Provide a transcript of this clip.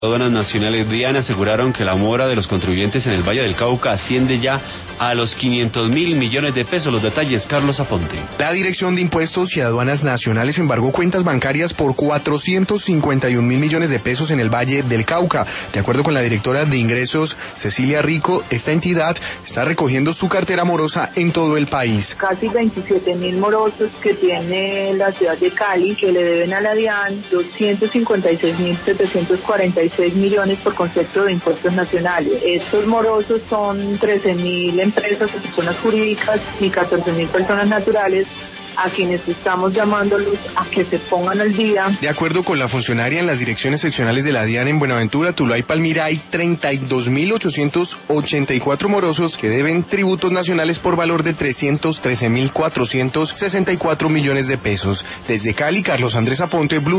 Aduanas nacionales, Diana, aseguraron que la mora de los contribuyentes en el Valle del Cauca asciende ya a los 500.000 millones de pesos. Los detalles, Carlos Aponte. La Dirección de Impuestos y Aduanas Nacionales embargó cuentas bancarias por 451.000 millones de pesos en el Valle del Cauca. De acuerdo con la directora de Ingresos, Cecilia Rico, esta entidad está recogiendo su cartera morosa en todo el país. Casi 27.000 morosos que tiene la ciudad de Cali, que le deben a la DIAN 256.746 millones por concepto de impuestos nacionales. Estos morosos son 13.000 empresas o personas jurídicas y 14.000 personas naturales, a quienes estamos llamándolos a que se pongan al día. De acuerdo con la funcionaria, en las direcciones seccionales de la DIAN en Buenaventura, Tuluá y Palmira hay 32.884 morosos que deben tributos nacionales por valor de 313.464 millones de pesos. Desde Cali, Carlos Andrés Aponte, Blue.